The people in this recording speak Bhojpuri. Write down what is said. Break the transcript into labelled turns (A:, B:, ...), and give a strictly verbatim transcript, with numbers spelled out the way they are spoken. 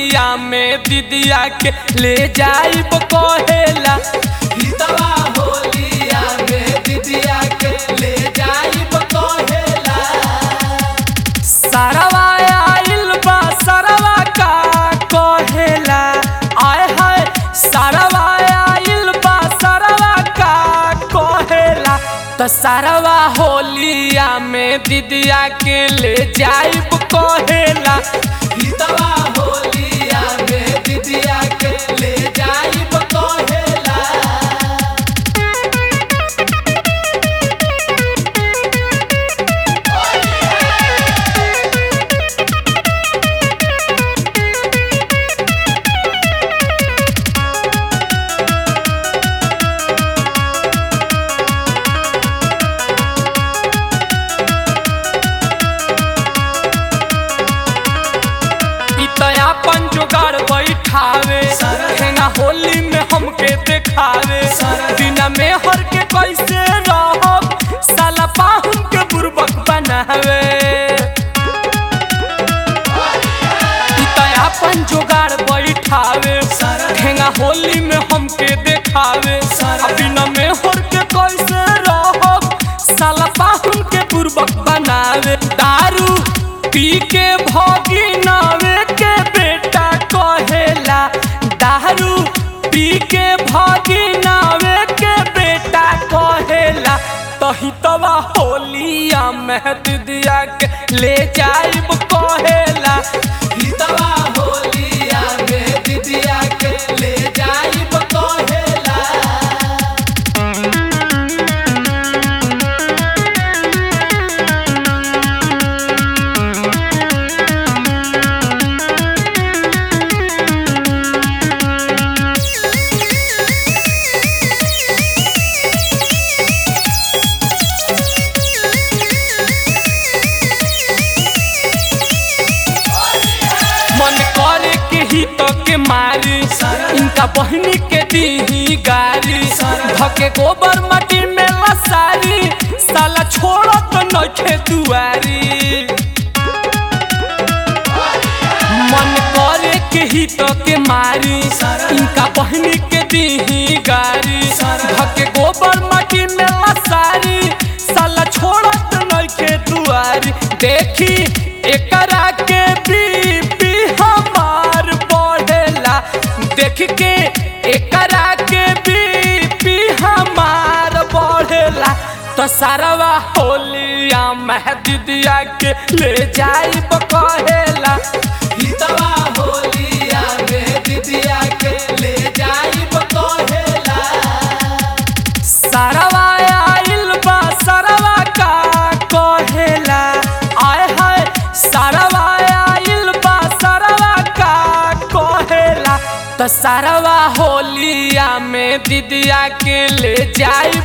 A: होलिया में दीदिया के ले जाइब कहेला।
B: हितवा होलिया में दीदिया के ले जाइब कहेला।
A: सरवा आइल बा सरवा का कहेला। आय हाय सरवा आइल बा सरवा का कहेला। तो सरवा होलिया में दीदिया के ले जाइब कहेला।
B: हितवा होलिया में दीदिया के ले जाइब कहेला।
A: अपन जुगाड़ बैठावे हेना होली में हमके देखावे। बिना में हर के कैसे रहब साला पाहुन के बुर्बक बनावे। अपन जुगाड़ बैठावे हेना होली में हमके देखावे। बिना में हर के कैसे रहब साला पाहुन के बुर्बक बनावे। दारू पी के भोगी नावे के बेटा कहेला। दारू पी के भोगी नावे के बेटा कहेला। तो हितवा होलिया में दीदिया के ले जाइब कहेला।
B: हितवा होलिया में दीदिया के ले जाइब कहेला।
A: मन करे के ही तो के मारी इनका बहनी के दी गारी। धके गोबर माटी में लसारी साला छोड़ तो नखे दुआरी। मन करे के ही तो के मारी इनका बहनी के दी गारी। धके गोबर माटी में लसारी साला छोड़ तो नखे दुआरी। देखी एकरा के बीपी हमार बढ़ेला। देख के एकरा के बीपी हमार बढ़ेला। तो सरवा होलिया में दीदिया के ले जाइब कहेला।
B: हितवा होलिया में दीदिया के ले जाइब कहेला।
A: सरवा आइल बा सरवा का कहेला। आय हाय सरवा आइल बा सरवा का कहेला। तो सरवा होलिया में दीदिया के ले जाइब